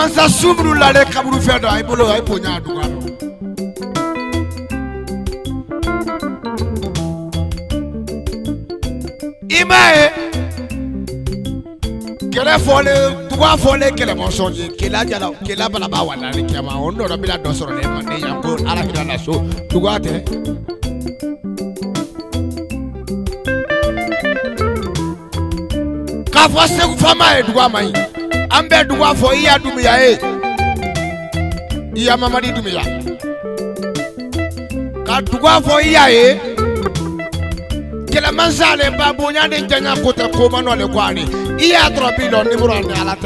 mansa sumru la le kaburu fedo ay bolo ay ponya dugano imae kele fole tuwa fole kele monsonje kela jala kela bala ba wala ni kema ondo do bila do soro le mande yango ala kila na so tuwa te ka fo se ku fama e tuwa mai ambe tuwa fo iya dumia e iya mamadi dumia ka tuwa fo iya e kele mansale babu nyande janya kota ko manole kwani iya tropilo ni burane alate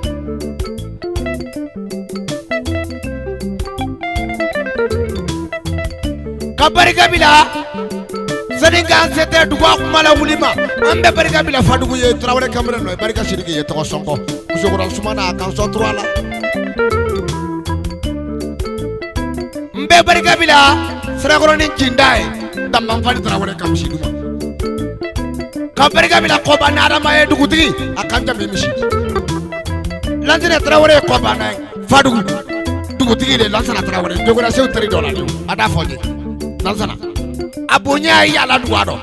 kabari kabila seninga sete duwa kumala wulima ambe bari kabila fadugu ye trawle kamre no bari ka shiriki ye to sonko musogora sumana kan so trala mbe bari kabila sragoro ni jindai tamam fadi trawle kam shiduma kabari kabila ko banara maye dugutigi akanja mimishi lanzine trawle ko banay fadugu dugutigi le lansana trawle jogora sew $3 ni ada foje lansana abunya ya la duado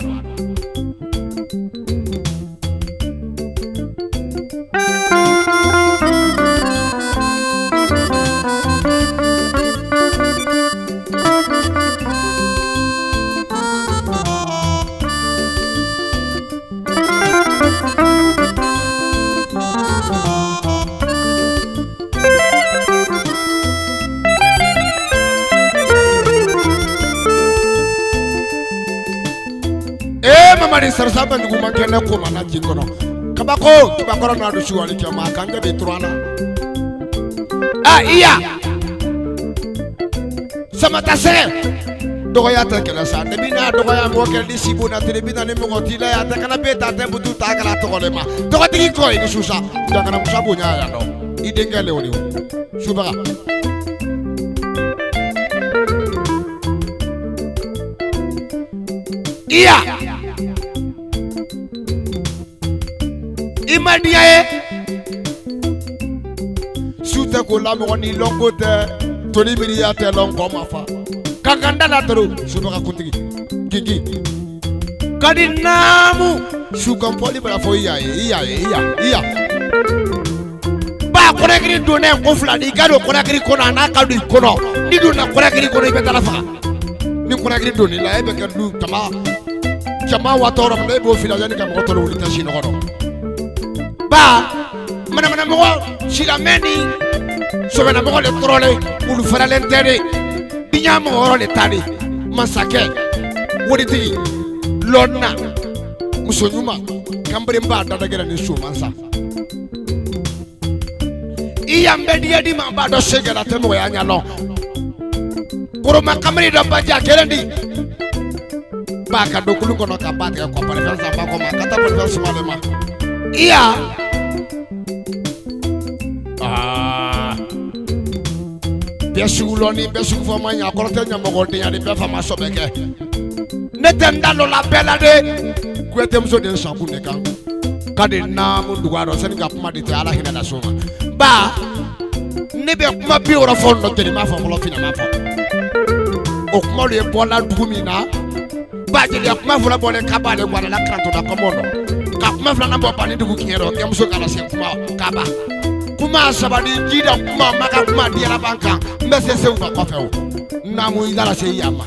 mari sarsaba ndugu mankene ko mana jikono kabako kibakoro na dushi wali kama kanga be trwana iya samata se dogo ya ta kala sa de bina dogo ya mo ke disi bona te bina ne mo tila ya ta kana be ta te butu ta kala to golema dogo tigi ko ni susa da kana musa bonya ya no idengale woni subaga iya imadia e sute ko lamo ni longo te toni miriya te longo mafa kaganda na toro suba kuntigi gigi kadi namu sukam poli bala fo iya ba ko rekri done ko fladi gado ko rekri ko na kadu kono ni do na ko rekri ko be talafa ni ko rekri doni la e be kadu tama watoro mbe bo filajani kam ko tolo ulita shino kono ba mana mo sila meni so na mo le trole ulu fara lentere binya mo oro le tani masake woditi lonna musonyuma kambere mba dada gera ni so mansa iya mbedi edi mba do segera temo ya nyalo kuruma kamri do baja kerendi ba ka do kulu kono ka pat ko pare fa ba ko makata pare fa sumalema iya Besuloni besu fo manya korte nya mogote nya de be fa maso beke netem dalo la bela de kwetem so de sanku ne kan kade na mu duwaro sen ga kuma de te ala hina da soma ba ne be kuma bi ora fo no te ma fo mo fina ma fo o kuma le bola dugumina ba je le kuma fo la bole kaba le gwala la kranto da komono ka kuma fo na bo pa ni dugu kiero kem so kala sen kuma kaba kuma sabadi jida kuma maka kuma dia la banka mbese se uba kofe o na mu idala se yama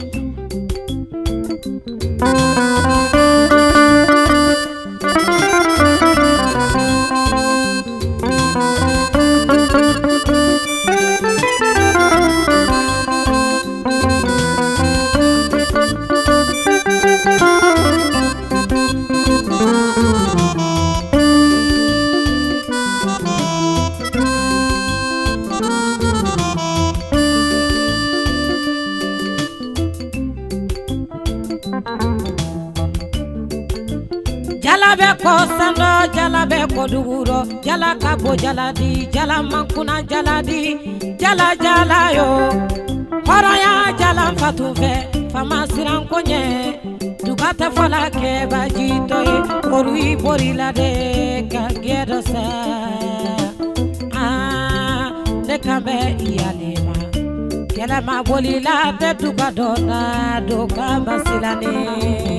Sando jala be koduguro jala kabo jala di jala mankuna jala di jala jala yo horaya jala fatuve fama siran konye dugata fola ke bajito e korui borila de kagedo sa kambe iyalema kela maboli la te duka dona duka masilane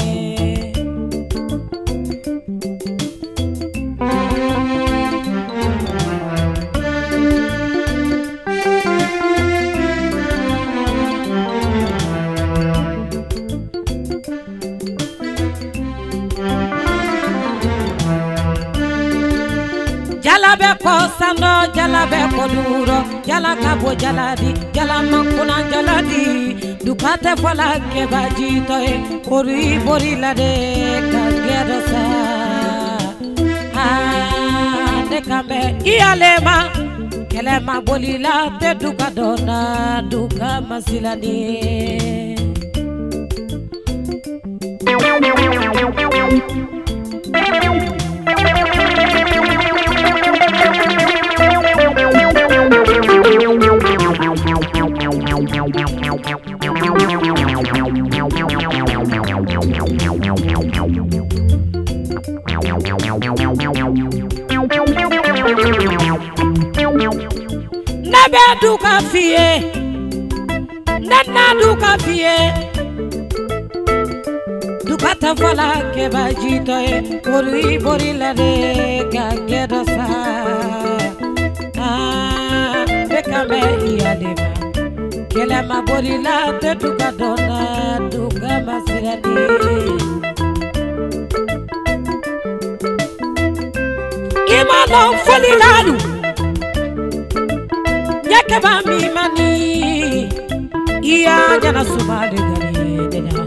Jalabe ko sando jalabe ko duro jala kabo jaladi jala makuna jaladi dukate fola ke baji toy kori bori lade ka gero sa de kambe iyalema kelema bolila te duka dona duka masilani Nebe duka fie nana duka fie duka ta fala ke bajito e kori bori la de gagero sa bekame iyalema kela mabori la te duka dona duka masirani imano foli lalu Yakaba mi mani iya jana subale gari dena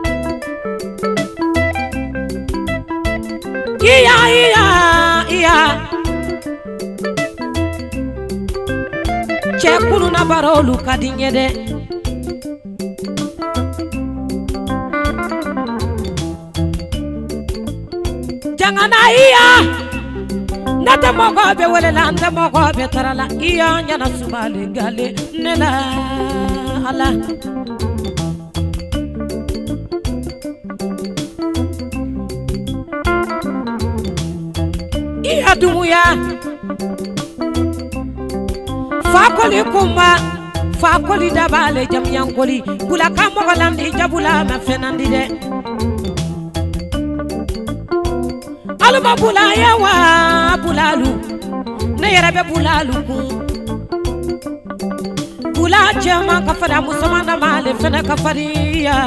iya chekulu na barolu kadinye de jangana iya nata mogo be wala nata mogo be tarala iya nyana subale gale nela ala iya dumuya fakoli kuma fakoli dabale jam yankoli bula kamogo landi jabula ma fenandi de aluma bula yawa bulalu ne yarabe bulalu ku bula jama kafara musomana male fena kafariya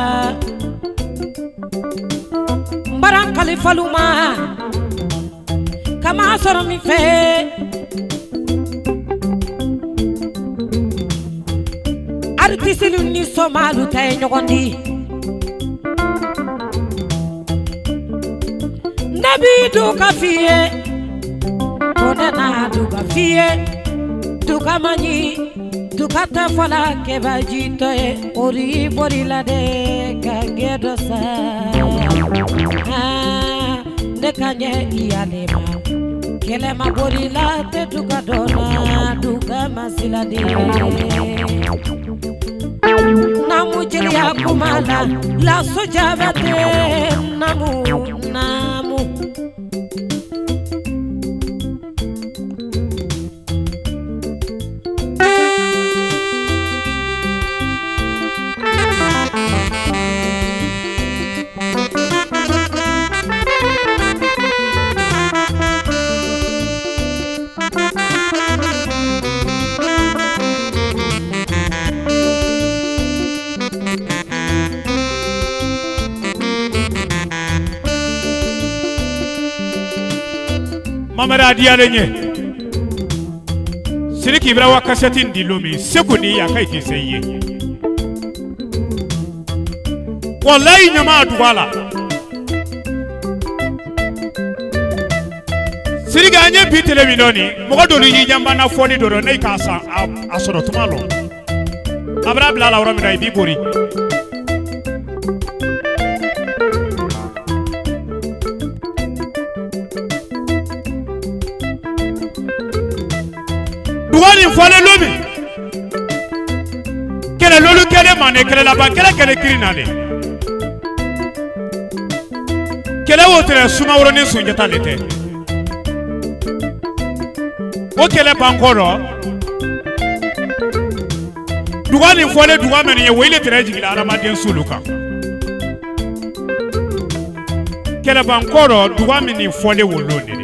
mbaran kalifaluma kama soro mi fe artisilu ni somalu tay nyogondi nabi duka fie onena duka fie duka mani duka ta fola ke bajito e ori bori la de kagedo sa de kanye iyalema kele mabori la te duka dona duka masila de namu jeli ya kumala la sojabate namu Mamara dialenye Siriki bra wakasati ndilumi sekuni ya kaiti seye Wallahi nyama duwala Sirika anye bi televidoni mogodolu yijamba na foni doro nei kasa asoro tumalo Abra bla la uromina ibibori Duwali mfale lumi Kele lolu kele mane kele laba kele kirinale Kele wotere suma uroni sunjeta lete O kele bankoro duga ni fɔle duga mɛni ye wele tɛrɛ jigila adamaden sulu kan kɛlɛbankɔrɔ duga min ni fɔle wolo de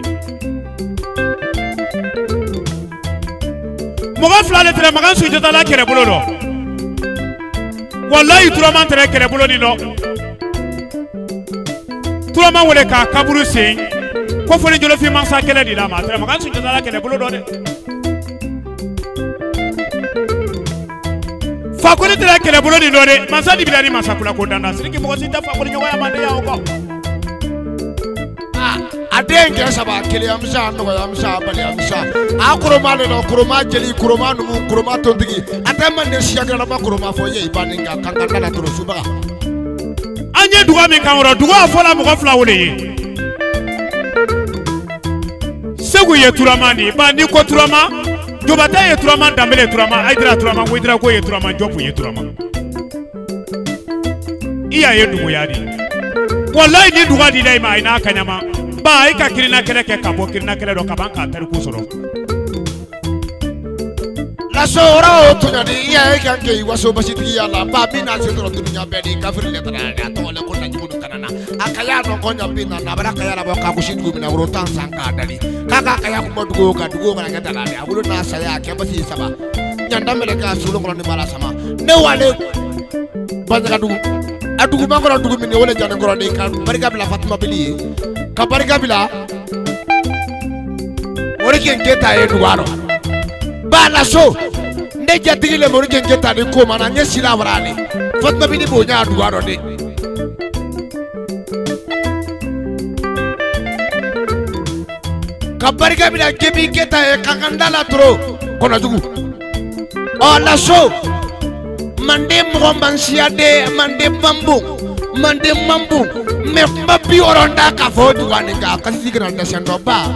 mɔgɔ fila de tɛrɛ makan Sunjata la kɛlɛbolo dɔ wallahi Turama tɛrɛ kɛlɛbolo ni dɔ Turama wele k'a kaburu sen ko fɔli jolofin mansa kɛlɛ de la ma tɛrɛ makan Sunjata la kɛlɛbolo dɔ dɛ Fakoli tɛrɛ kɛlɛbolo ni dɔ dɛ mansa Dibila ni mansa Kula ko danda Sidiki mɔgɔ si tɛ Fakoli ɲɔgɔnya man de y'aw kɔ a den kɛ saba keleyamisa nɔgɔyamisa baliyamisa a koroma le dɔ koroma jeli koroma numu koroma tontigi a tɛ man de siyagalama koroma fɔ ye i ba nin kan kan la toro subaga an ye duga min kan wɔrɔ duga fɔla mɔgɔ fila wele ye Segu ye Turama de ba ni ko Turama Jobata ye Turama Dambele Turama Aidara Turama Wedira ko ye Turama Jopu ye Turama iya ye dumuya di wallahi ni duga di dai ma ina kanyama ba ai ka kirina kele ke ka bo kirina kele do ka ban ka tari ku soro la sora o tunya di ya kan ke waso basiti ya la ba bina se toro dunya be di kafir le tara ya to le ko na jibudu kanana akaya no ko nya bina na bara kaya la ba ka kushi dugu bina wuro tan sanka dali kaka kaya ko dugu ka na ta la ya wuro na saya ke basi saba nyanda mele ka sulu ko ni mala sama ne wale banza dugu adugu mangoro dugu min wala jana ngoro ni ka barika bila Fatuma Bili ka barika bila ori ken keta e duwaro ba la so ne jatigi le mori ken keta ni ko mana nye sila warani Fatuma Bili bo nya duwaro de ka barika bila kebi keta e kakandala tro kono dugu o la so mande mwansia de mande mambu me mabi oronda ka fodu waninga kasi granda sendo ba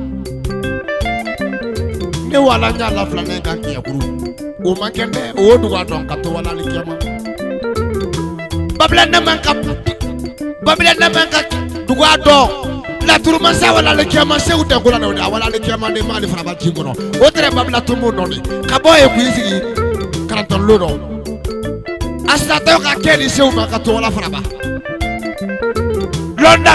ne wala nya la flane ka kiya kuru o makende o duwa don ka to wala likema babla na manka duwa do la turuma sa wala likema se uta kula na wala likema ne mali fraba jingono o tere babla tumu noni ka boye kuisi karanton lodo Asata ka keli se uma ka to wala fraba London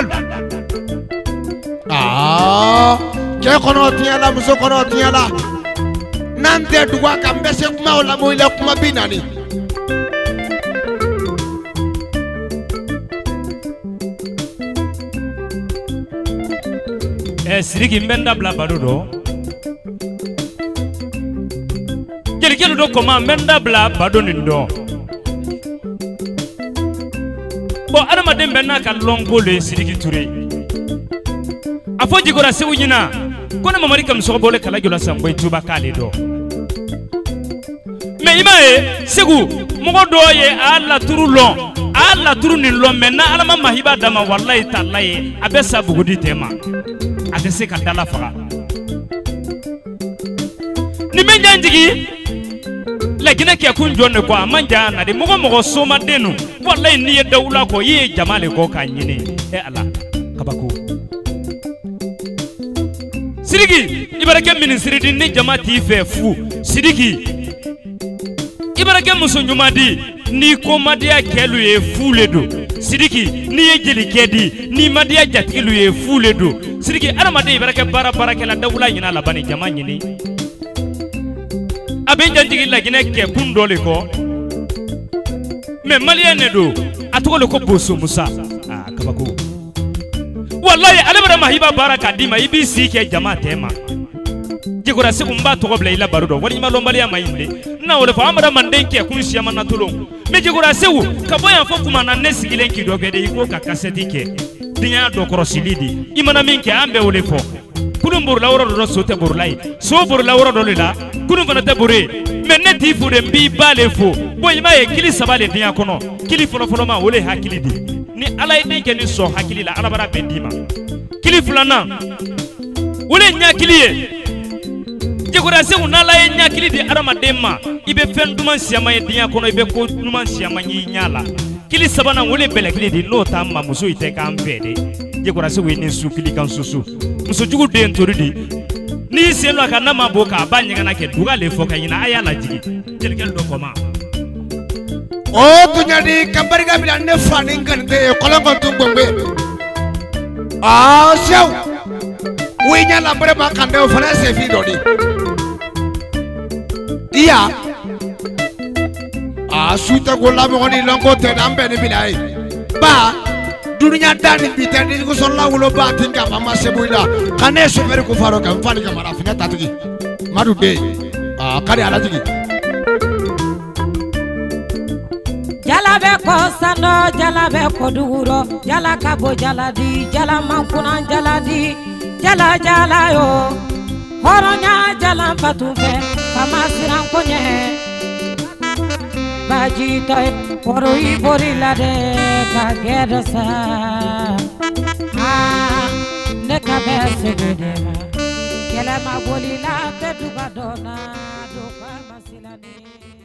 ke kono tiala muso kono tiala nante duwa ka mbese kuma wala mo ile kuma binani Sidiki mbenda bla badodo Jelikelo do koma mbenda bla badonindo Bo adamaden benna ka longo le Sidiki Touré afo jigora sewu nyina kone mamari kam so bole kala jola samboy tuba kale do me imae segu mogo do ye alla turu ni lon menna alama mahiba dama wallahi tallahi abessa bugudi tema adese ka dala faga ni menjanjigi lagina ke kun jonne ko amanja na de mogo soma denu wallahi ni dawla ko yi jamale ko ka nyine e ala kabako Sidiki ibarake ministre di ni jamati fe fu Sidiki ibarake musunjumadi ni ko madia kelu e fu ledo Sidiki ni ye jeli kedi ni madia jatilu e fu ledo Sidiki aramade ibarake bara kala dawla nyina la bani jama nyini abenja jigi la gine ke kundole ko me malienne do atogole ko boso musa kabako wallahi alabara mahiba baraka dima ibisi ke jama tema jigora se kumba to gobla ila barudo wali ma lombali ya mayinde na wole fa amara mandenke kunshi amana tolong me jigora se wu kaboya fo kuma na nesigile ki do gede iko ka kaseti ke dinya do korosilidi imana minke ambe wole fo kulum la woro do sote burlai so la woro do la kulum fana te bure menne ti fu de bi bale fo boy ma e kili sabale dinya kono kili folo ma wole hakili di ni ala iden ke ni so hakili la alabara bendima kili fulana wole nya kili ye jigora se unala ye nya kili di arama demma ibe fenduman siama ye dinya kono ibe ko numan siama nyi nyala kili sabana wole bele kili di no tamma muso ite kan bede jigora se we ni su kili kan susu muso jugu den toridi ni seno aka na maboka abanya na ke duga le foka yina aya la jigi jelkel do koma o tunyadi kambarga bila ne fani ngante kolon kon tumbombe siaw winya la bare ba kande o fana se fi dodi iya suita ko la mo ni longo te dambe ni bilai ba dunia dani bitani ko solla wulo ba tinga mama sebuida kane so mere ko faro kan fani ka mara fina tatigi madu be kari ala tigi jalabe ko sano jalabe ko duro jala kabo jaladi jala mankuna jaladi jala jala yo horonya jala fatufe famasiran konye baji toy poroi borila de ka gersa ne ka bese de kela ma bolila te duga dona do ka masilani